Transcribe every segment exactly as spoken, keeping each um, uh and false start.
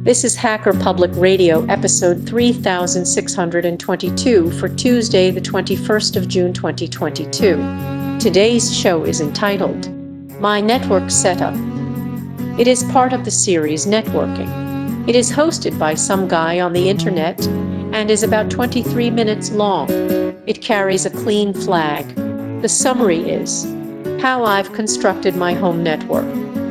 This is Hacker Public Radio, episode three thousand six hundred twenty-two for Tuesday, the twenty-first of June, twenty twenty-two. Today's show is entitled, My Network Setup. It is part of the series Networking. It is hosted by some guy on the internet and is about twenty-three minutes long. It carries a clean flag. The summary is, How I've Constructed My Home Network.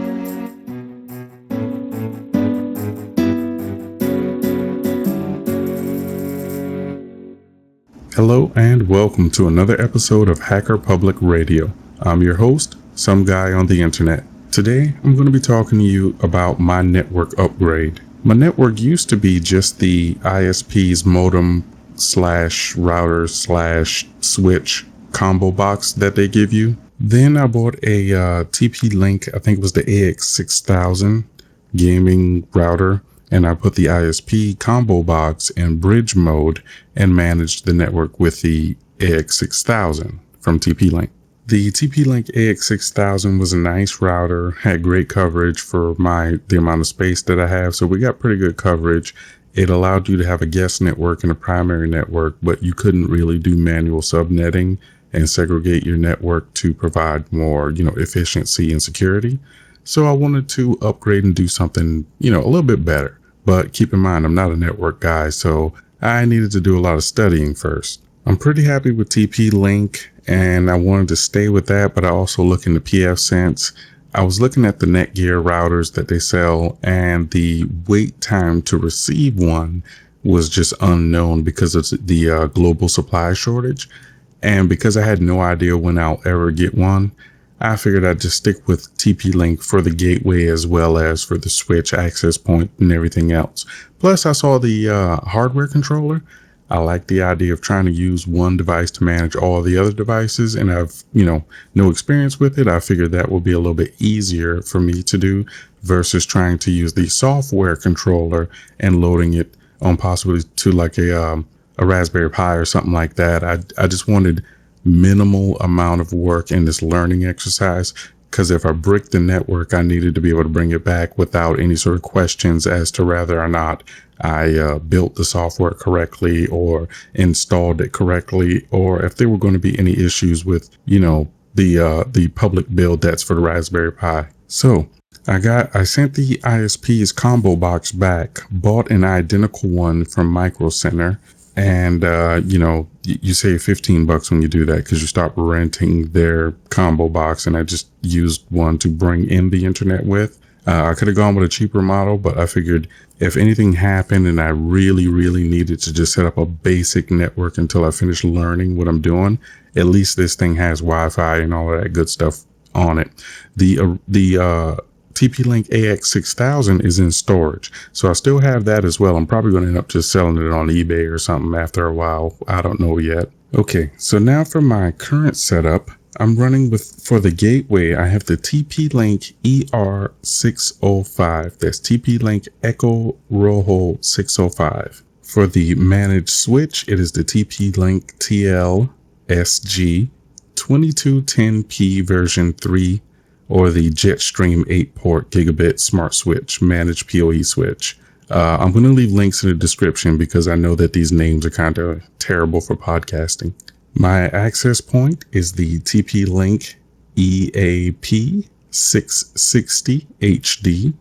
Hello and welcome to another episode of Hacker Public Radio. I'm your host, some guy on the internet. Today, I'm going to be talking to you about my network upgrade. My network used to be just the I S P's modem slash router slash switch combo box that they give you. Then I bought a uh, T P-Link, I think it was the A X six thousand gaming router. And I put the I S P combo box in bridge mode and managed the network with the A X six thousand from T P-Link. The T P-Link A X six thousand was a nice router, had great coverage for my the amount of space that I have. So we got pretty good coverage. It allowed you to have a guest network and a primary network, but you couldn't really do manual subnetting and segregate your network to provide more, you know, efficiency and security. So I wanted to upgrade and do something, you know, a little bit better. But keep in mind, I'm not a network guy, so I needed to do a lot of studying first. I'm pretty happy with T P-Link, and I wanted to stay with that, but I also look into pfSense. I was looking at the Netgear routers that they sell, and the wait time to receive one was just unknown because of the uh, global supply shortage. And because I had no idea when I'll ever get one, I figured I'd just stick with T P-Link for the gateway as well as for the switch access point and everything else. Plus, I saw the uh, hardware controller. I like the idea of trying to use one device to manage all the other devices, and I've, you know, no experience with it. I figured that would be a little bit easier for me to do versus trying to use the software controller and loading it on possibly to like a um, a Raspberry Pi or something like that. I I just wanted minimal amount of work in this learning exercise, because if I bricked the network, I needed to be able to bring it back without any sort of questions as to whether or not I uh, built the software correctly or installed it correctly, or if there were going to be any issues with, you know, the uh, the public build that's for the Raspberry Pi. So I got I sent the I S P's combo box back, bought an identical one from Micro Center. And, uh, you know, you save fifteen bucks when you do that because you stop renting their combo box. And I just used one to bring in the internet with. Uh, I could have gone with a cheaper model, but I figured if anything happened and I really, really needed to just set up a basic network until I finished learning what I'm doing, at least this thing has Wi-Fi and all of that good stuff on it. The, uh, the, uh, T P-Link A X six thousand is in storage, so I still have that as well. I'm probably going to end up just selling it on eBay or something after a while. I don't know yet. Okay, so now for my current setup, I'm running with, for the gateway, I have the T P-Link E R six oh five. That's T P-Link Echo Rojo six oh five. For the managed switch, it is the T P-Link T L S G twenty-two ten P version three, or the Jetstream eight port gigabit smart switch, managed P O E switch. Uh, I'm going to leave links in the description because I know that these names are kind of terrible for podcasting. My access point is the T P-Link E A P six sixty H D.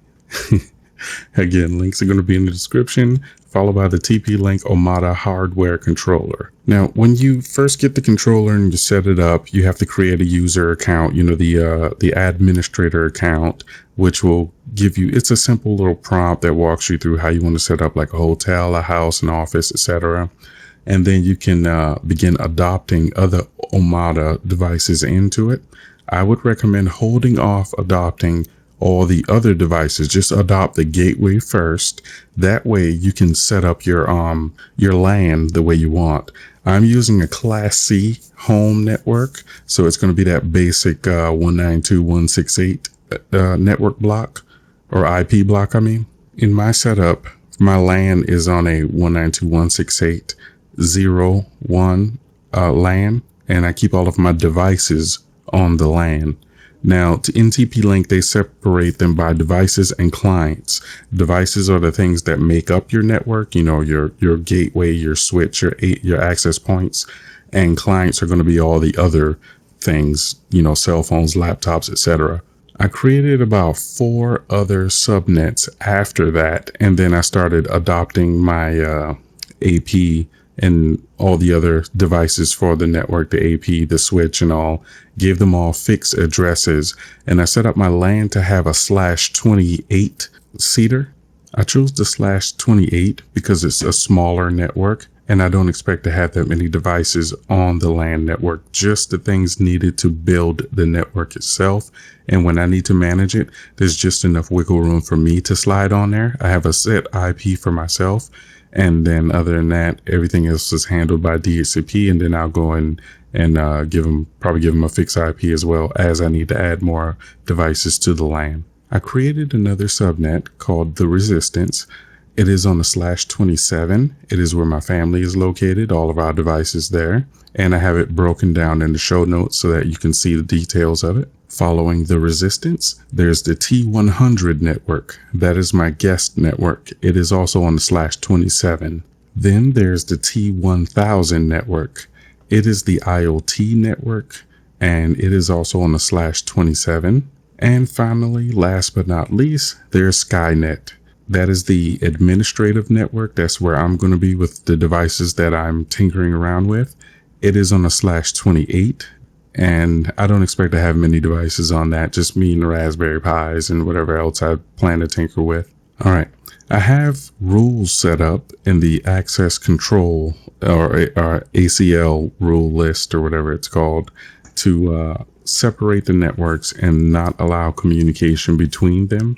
Again, links are going to be in the description, followed by the T P-Link Omada hardware controller. Now, when you first get the controller and you set it up, you have to create a user account, you know, the uh, the administrator account, which will give you, it's a simple little prompt that walks you through how you want to set up like a hotel, a house, an office, et cetera. And then you can uh, begin adopting other Omada devices into it. I would recommend holding off adopting all the other devices. Just adopt the gateway first. That way you can set up your um your LAN the way you want. I'm using a Class C home network, so it's going to be that basic uh, one ninety-two dot one sixty-eight uh, network block, or I P block, I mean. In my setup, my LAN is on a one ninety-two dot one sixty-eight dot zero dot one uh, LAN, and I keep all of my devices on the LAN. Now, to N T P Link, they separate them by devices and clients. Devices are the things that make up your network, you know, your your gateway, your switch, your your access points, and clients are going to be all the other things, you know, cell phones, laptops, et cetera. I created about four other subnets after that, and then I started adopting my uh, A P and all the other devices for the network, the A P, the switch and all, gave them all fixed addresses. And I set up my LAN to have a slash twenty-eight seater. I chose the slash twenty-eight because it's a smaller network and I don't expect to have that many devices on the LAN network, just the things needed to build the network itself. And when I need to manage it, there's just enough wiggle room for me to slide on there. I have a set I P for myself. And then other than that, everything else is handled by D H C P. And then I'll go in and uh, give them, probably give them a fixed I P as well, as I need to add more devices to the LAN. I created another subnet called The Resistance. It is on the slash twenty-seven. It is where my family is located, all of our devices there. And I have it broken down in the show notes so that you can see the details of it. Following The Resistance, there's the T one hundred network. That is my guest network. It is also on the slash twenty-seven. Then there's the T one thousand network. It is the IoT network, and it is also on the slash twenty-seven. And finally, last but not least, there's Skynet. That is the administrative network. That's where I'm going to be with the devices that I'm tinkering around with. It is on a slash twenty-eight, and I don't expect to have many devices on that, just me and the Raspberry Pis and whatever else I plan to tinker with. All right. I have rules set up in the access control or, or A C L rule list or whatever it's called to uh, separate the networks and not allow communication between them.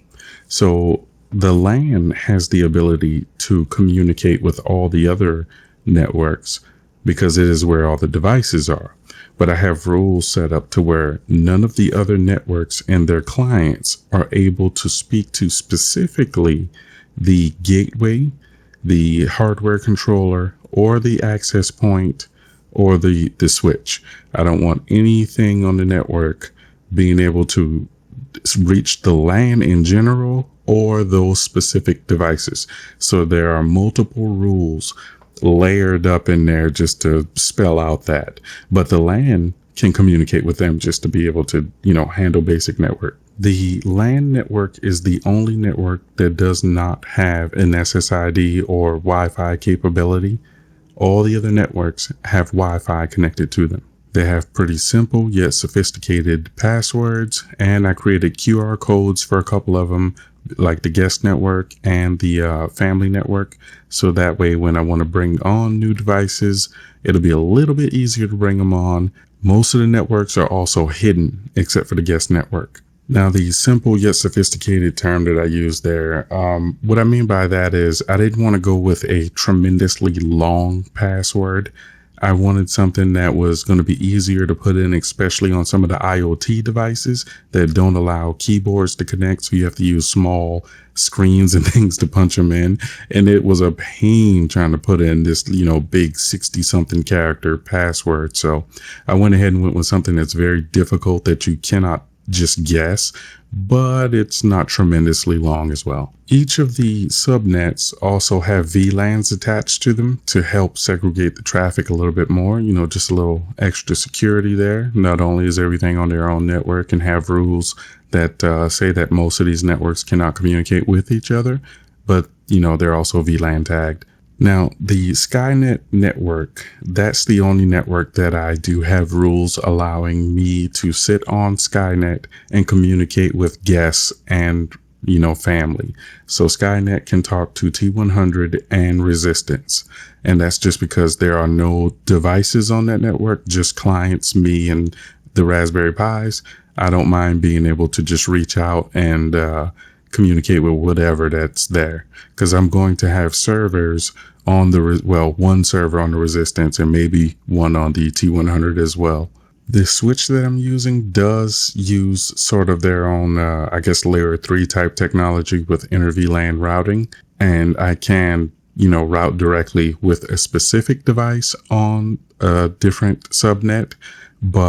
So the LAN has the ability to communicate with all the other networks because it is where all the devices are. But I have rules set up to where none of the other networks and their clients are able to speak to specifically the gateway, the hardware controller, or the access point, or the, the switch. I don't want anything on the network being able to reach the LAN in general or those specific devices. So there are multiple rules layered up in there just to spell out that. But the LAN can communicate with them just to be able to, you know, handle basic network. The LAN network is the only network that does not have an S S I D or Wi-Fi capability. All the other networks have Wi-Fi connected to them. They have pretty simple yet sophisticated passwords, and I created Q R codes for a couple of them, like the guest network and the uh, family network. So that way, when I want to bring on new devices, it'll be a little bit easier to bring them on. Most of the networks are also hidden except for the guest network. Now, the simple yet sophisticated term that I use there, um, what I mean by that is I didn't want to go with a tremendously long password. I wanted something that was going to be easier to put in, especially on some of the IoT devices that don't allow keyboards to connect. So you have to use small screens and things to punch them in. And it was a pain trying to put in this, you know, big sixty something character password. So I went ahead and went with something that's very difficult that you cannot just guess, but it's not tremendously long as well. Each of the subnets also have V LANs attached to them to help segregate the traffic a little bit more, you know, just a little extra security there. Not only is everything on their own network and have rules that uh, say that most of these networks cannot communicate with each other, but, you know, they're also V LAN tagged. Now, the Skynet network, that's the only network that I do have rules allowing me to sit on Skynet and communicate with guests and, you know, family. So Skynet can talk to T one hundred and Resistance. And that's just because there are no devices on that network, just clients, me and the Raspberry Pis. I don't mind being able to just reach out and, uh, communicate with whatever that's there, because I'm going to have servers on the, well, one server on the Resistance and maybe one on the T one hundred as well. The switch that I'm using does use sort of their own, uh, I guess, layer three type technology with inter V LAN routing. And I can, you know, route directly with a specific device on a different subnet, but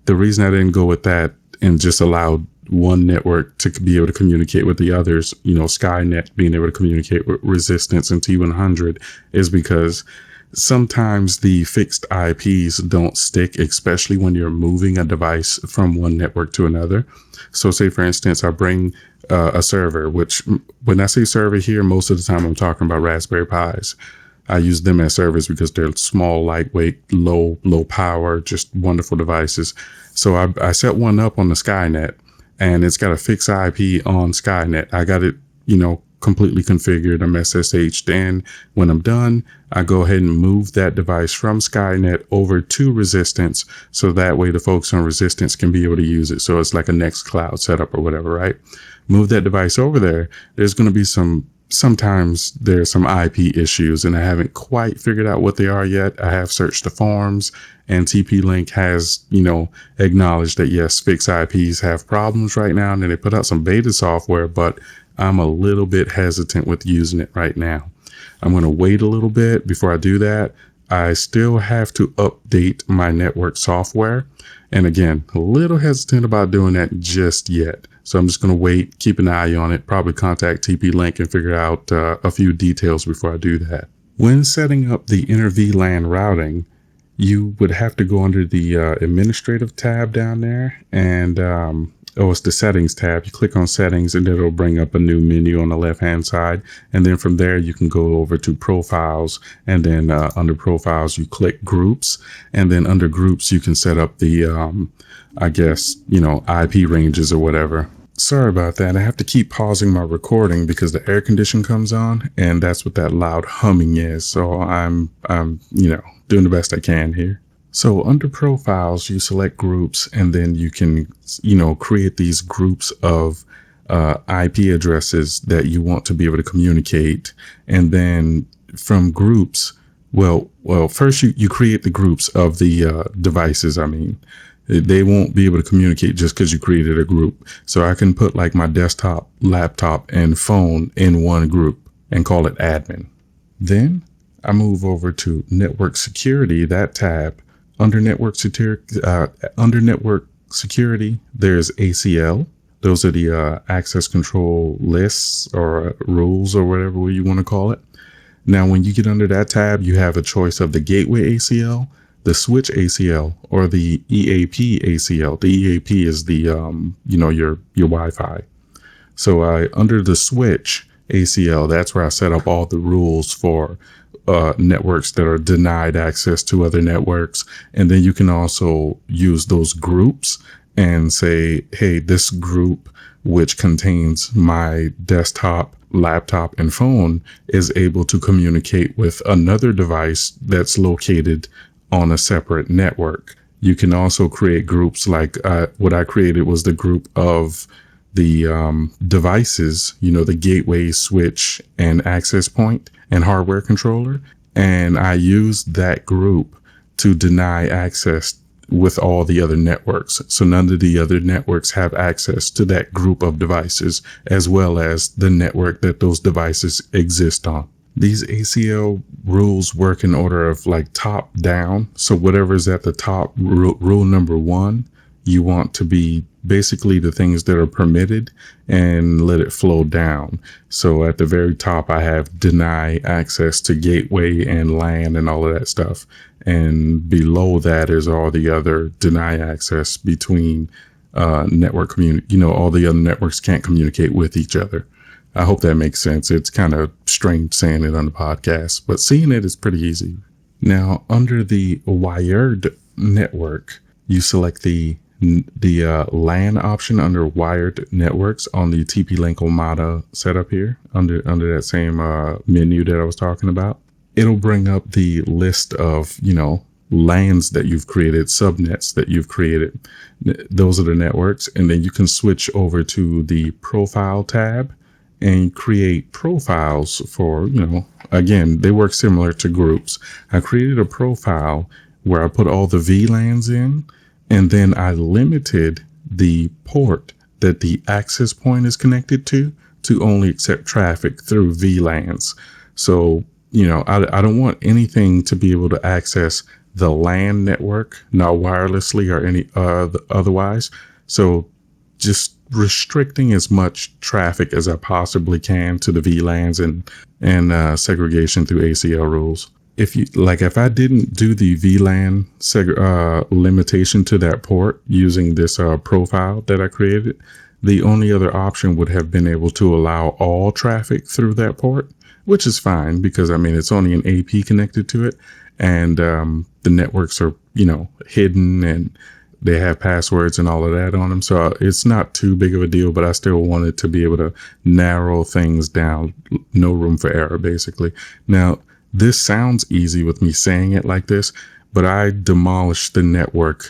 The reason I didn't go with that and just allowed one network to be able to communicate with the others, you know, Skynet being able to communicate with Resistance and T one hundred, is because sometimes the fixed I Ps don't stick, especially when you're moving a device from one network to another. So say, for instance, I bring uh, a server, which when I say server here, most of the time I'm talking about Raspberry Pis. I use them as servers because they're small, lightweight, low, low power, just wonderful devices. So I, I set one up on the Skynet, and it's got a fixed I P on Skynet. I got it, you know, completely configured. I'm S S H'd in. When I'm done, I go ahead and move that device from Skynet over to Resistance, so that way the folks on Resistance can be able to use it. So it's like a Nextcloud setup or whatever, right? Move that device over there. There's going to be some, sometimes there's some I P issues, and I haven't quite figured out what they are yet. I have searched the forums, and T P Link has, you know, acknowledged that yes, fixed I Ps have problems right now, and then they put out some beta software, but I'm a little bit hesitant with using it right now. I'm going to wait a little bit before I do that. I still have to update my network software. And again, a little hesitant about doing that just yet. So I'm just going to wait, keep an eye on it, probably contact T P Link and figure out uh, a few details before I do that. When setting up the inter V LAN routing, you would have to go under the uh, administrative tab down there, and um, oh, it's the settings tab. You click on settings, and it'll bring up a new menu on the left hand side. And then from there, you can go over to profiles, and then uh, under profiles, you click groups, and then under groups, you can set up the, um, I guess, you know, I P ranges or whatever. Sorry about that. I have to keep pausing my recording because the air condition comes on, and that's what that loud humming is. So I'm, I'm, you know, doing the best I can here. So under profiles, you select groups, and then you can, you know, create these groups of uh, I P addresses that you want to be able to communicate. And then from groups, well, well, first you, you create the groups of the uh, devices. I mean, they won't be able to communicate just because you created a group. So I can put like my desktop, laptop, and phone in one group and call it admin. Then I move over to network security, that tab. Under network security, uh, under network security, there's A C L. Those are the uh, access control lists or uh, rules or whatever you want to call it. Now, when you get under that tab, you have a choice of the gateway A C L, the switch A C L, or the E A P A C L. The E A P is the, um, you know, your, your Wi-Fi. So I, under the switch A C L, that's where I set up all the rules for uh, networks that are denied access to other networks. And then you can also use those groups and say, hey, this group, which contains my desktop, laptop, and phone, is able to communicate with another device that's located on a separate network. You can also create groups like uh, what I created was the group of the um, devices, you know, the gateway, switch, and access point and hardware controller. And I used that group to deny access with all the other networks. So none of the other networks have access to that group of devices, as well as the network that those devices exist on. These A C L rules work in order of like top down. So whatever's at the top, rule, rule number one, you want to be basically the things that are permitted and let it flow down. So at the very top, I have deny access to gateway and LAN and all of that stuff. And below that is all the other deny access between uh, network community. You know, all the other networks can't communicate with each other. I hope that makes sense. It's kind of strange saying it on the podcast, but seeing it is pretty easy. Now, under the wired network, you select the the uh, LAN option under wired networks on the T P Link Omada setup here, under under that same uh, menu that I was talking about. It'll bring up the list of, you know, LANs that you've created, subnets that you've created. Those are the networks. And then you can switch over to the profile tab and create profiles for, you know, again, they work similar to groups. I created a profile where I put all the V LANs in, and then I limited the port that the access point is connected to to only accept traffic through V LANs. So, you know, I, I don't want anything to be able to access the LAN network, not wirelessly or any uh, otherwise. So just restricting as much traffic as I possibly can to the V LANs and and uh, segregation through A C L rules. If you like, if I didn't do the V LAN seg- uh, limitation to that port using this uh, profile that I created, the only other option would have been able to allow all traffic through that port, which is fine because I mean it's only an A P connected to it, and um, the networks are you know hidden and they have passwords and all of that on them. So it's not too big of a deal, but I still wanted to be able to narrow things down. No room for error, basically. Now, this sounds easy with me saying it like this, but I demolished the network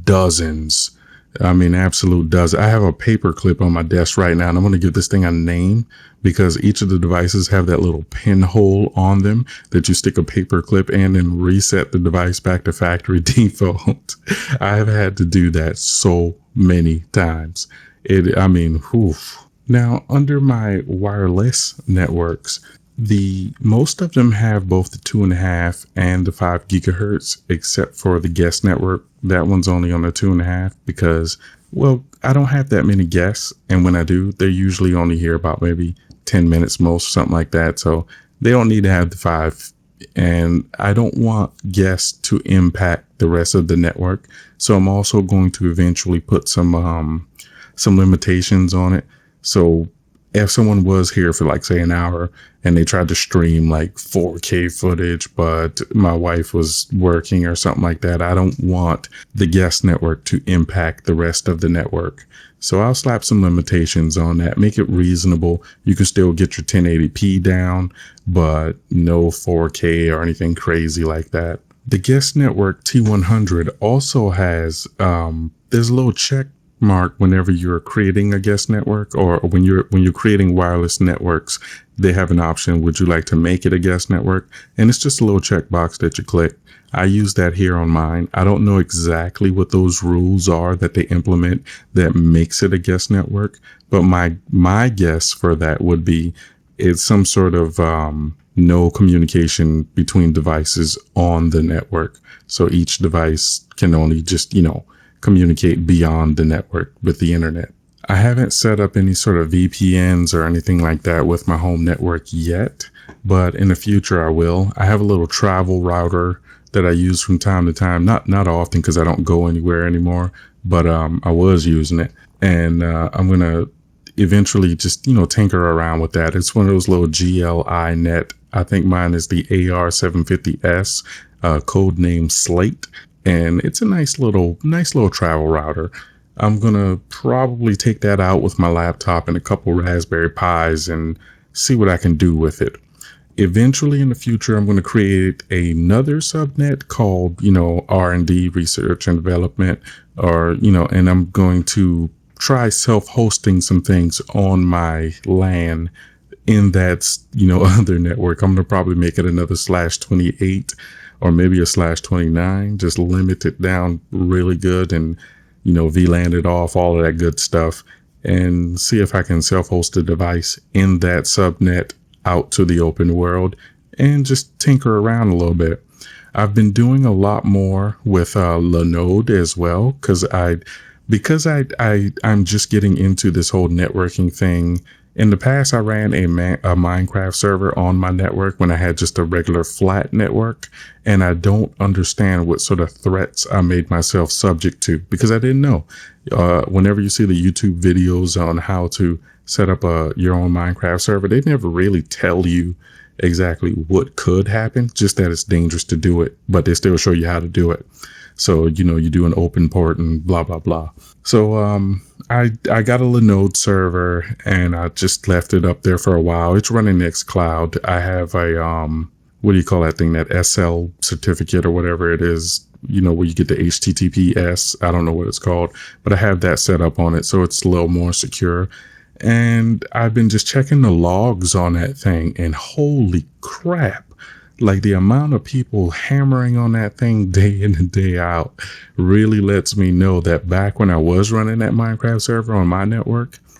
dozens. I mean, absolute dozens. I have a paper clip on my desk right now, and I'm going to give this thing a name because each of the devices have that little pinhole on them that you stick a paper clip in and reset the device back to factory default. I have had to do that so many times. It, I mean, oof. Now, under my wireless networks, the most of them have both the two and a half and the five gigahertz, except for the guest network. That one's only on the two and a half because, well, I don't have that many guests. And when I do, they're usually only here about maybe ten minutes most, something like that. So they don't need to have the five. And I don't want guests to impact the rest of the network. So I'm also going to eventually put some, um, some limitations on it. So if someone was here for like say an hour and they tried to stream like four K footage, but my wife was working or something like that, I don't want the guest network to impact the rest of the network. So I'll slap some limitations on that, make it reasonable. You can still get your ten eighty p down, but no four K or anything crazy like that. The guest network T one hundred also has, um, there's a little check mark whenever you're creating a guest network, or when you're when you're creating wireless networks, they have an option, would you like to make it a guest network? And it's just a little checkbox that you click. I use that here on mine. I don't know exactly what those rules are that they implement that makes it a guest network, but my my guess for that would be it's some sort of um no communication between devices on the network. So each device can only just, you know, communicate beyond the network with the internet. I haven't set up any sort of V P Ns or anything like that with my home network yet, but in the future I will. I have a little travel router that I use from time to time, not not often because I don't go anywhere anymore, but um, I was using it, and uh, I'm gonna eventually just you know tinker around with that. It's one of those little G L I net. I think mine is the A R seven fifty S, uh, code name Slate. And it's a nice little, nice little travel router. I'm going to probably take that out with my laptop and a couple Raspberry Pis and see what I can do with it. Eventually in the future, I'm going to create another subnet called, you know, R and D, research and development, or, you know, and I'm going to try self-hosting some things on my LAN in that, you know, other network. I'm going to probably make it another slash twenty-eight. Or maybe a slash twenty-nine, just limit it down really good and, you know, V LAN it off, all of that good stuff, and see if I can self-host a device in that subnet out to the open world and just tinker around a little bit. I've been doing a lot more with uh, Linode as well, because I, because I, I, I'm just getting into this whole networking thing. In the past, I ran a, man, a Minecraft server on my network when I had just a regular flat network, and I don't understand what sort of threats I made myself subject to because I didn't know. Uh, whenever you see the YouTube videos on how to set up a your own Minecraft server, they never really tell you exactly what could happen, just that it's dangerous to do it, but they still show you how to do it. So, you know, you do an open port and blah, blah, blah. So um, I, I got a Linode server and I just left it up there for a while. It's running Nextcloud. I have a, um, what do you call that thing, that S L certificate or whatever it is, you know, where you get the H T T P S. I don't know what it's called, but I have that set up on it. So it's a little more secure. And I've been just checking the logs on that thing and holy crap. Like the amount of people hammering on that thing day in and day out really lets me know that back when I was running that Minecraft server on my network,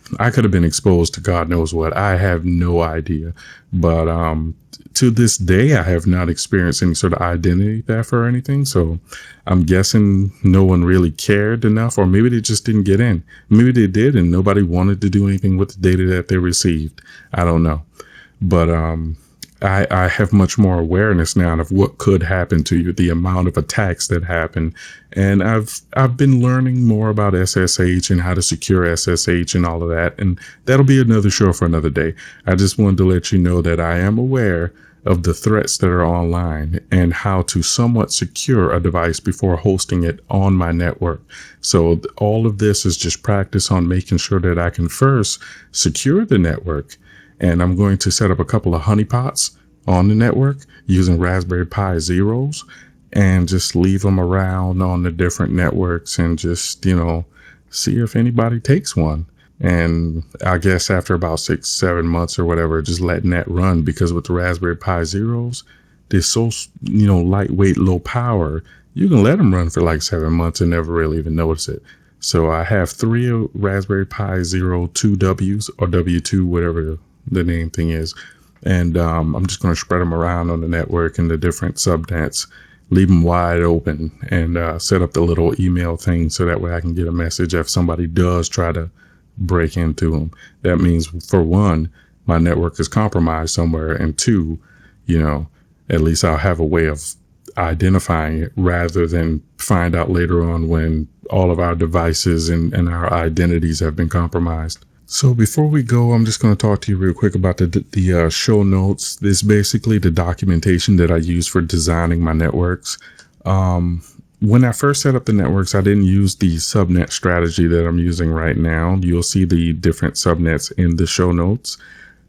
I could have been exposed to God knows what. I have no idea. But um, to this day, I have not experienced any sort of identity theft or anything. So I'm guessing no one really cared enough, or maybe they just didn't get in. Maybe they did and nobody wanted to do anything with the data that they received. I don't know. But um, I, I have much more awareness now of what could happen to you, the amount of attacks that happen. And I've I've been learning more about S S H and how to secure S S H and all of that. And that'll be another show for another day. I just wanted to let you know that I am aware of the threats that are online and how to somewhat secure a device before hosting it on my network. So all of this is just practice on making sure that I can first secure the network. And I'm going to set up a couple of honeypots on the network using Raspberry Pi Zeros and just leave them around on the different networks and just, you know, see if anybody takes one. And I guess after about six, seven months or whatever, just letting that run, because with the Raspberry Pi Zeros, they're so, you know, lightweight, low power, you can let them run for like seven months and never really even notice it. So I have three Raspberry Pi Zero two Ws or W two, whatever the name thing is. And um, I'm just going to spread them around on the network and the different subnets, leave them wide open, and uh, set up the little email thing so that way I can get a message if somebody does try to break into them. That means, for one, my network is compromised somewhere, and two, you know, at least I'll have a way of identifying it rather than find out later on when all of our devices and, and our identities have been compromised. So before we go, I'm just going to talk to you real quick about the, the uh, show notes. This is basically the documentation that I use for designing my networks. Um, when I first set up the networks, I didn't use the subnet strategy that I'm using right now. You'll see the different subnets in the show notes.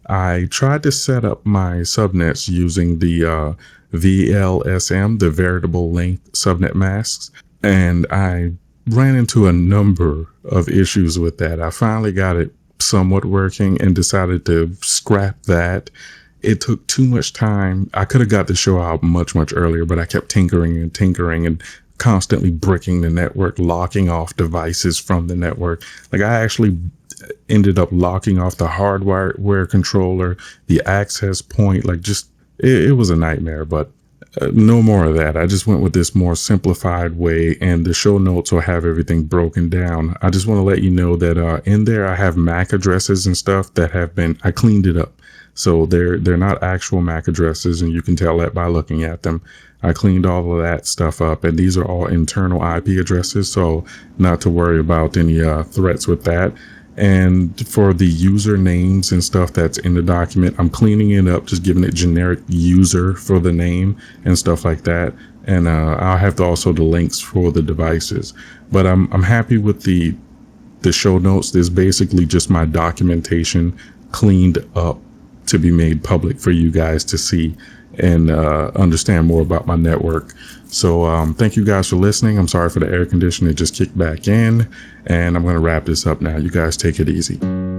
I tried to set up my subnets using the uh, V L S M, the variable length subnet masks, and I ran into a number of issues with that. I finally got it somewhat working and decided to scrap that. It took too much time. I could have got the show out much, much earlier, but I kept tinkering and tinkering and constantly bricking the network, locking off devices from the network. Like, I actually ended up locking off the hardware controller, the access point, like just, it, it was a nightmare, but Uh, no more of that. I just went with this more simplified way, and the show notes will have everything broken down. I just want to let you know that uh, in there I have M A C addresses and stuff that have been, I cleaned it up. So they're they're not actual M A C addresses, and you can tell that by looking at them. I cleaned all of that stuff up, and these are all internal I P addresses, so not to worry about any uh, threats with that. And for the user names and stuff that's in the document, I'm cleaning it up, just giving it generic user for the name and stuff like that. And uh, I'll have to also the links for the devices. But I'm I'm happy with the the show notes. There's basically just my documentation cleaned up to be made public for you guys to see and uh, understand more about my network. So um, thank you guys for listening. I'm sorry for the air conditioner, it just kicked back in, and I'm going to wrap this up now. You guys take it easy.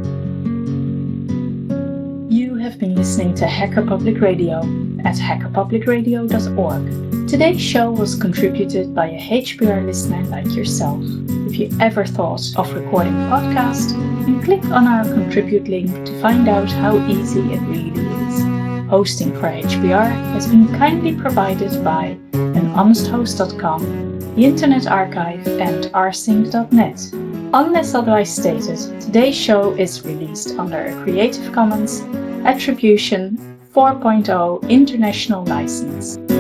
You have been listening to Hacker Public Radio at hacker public radio dot org. Today's show was contributed by a H P R listener like yourself. If you ever thought of recording a podcast, then click on our contribute link to find out how easy it really is. Hosting for H P R has been kindly provided by an honest host dot com, the Internet Archive, and r sync dot net. Unless otherwise stated, today's show is released under a Creative Commons Attribution four point oh International License.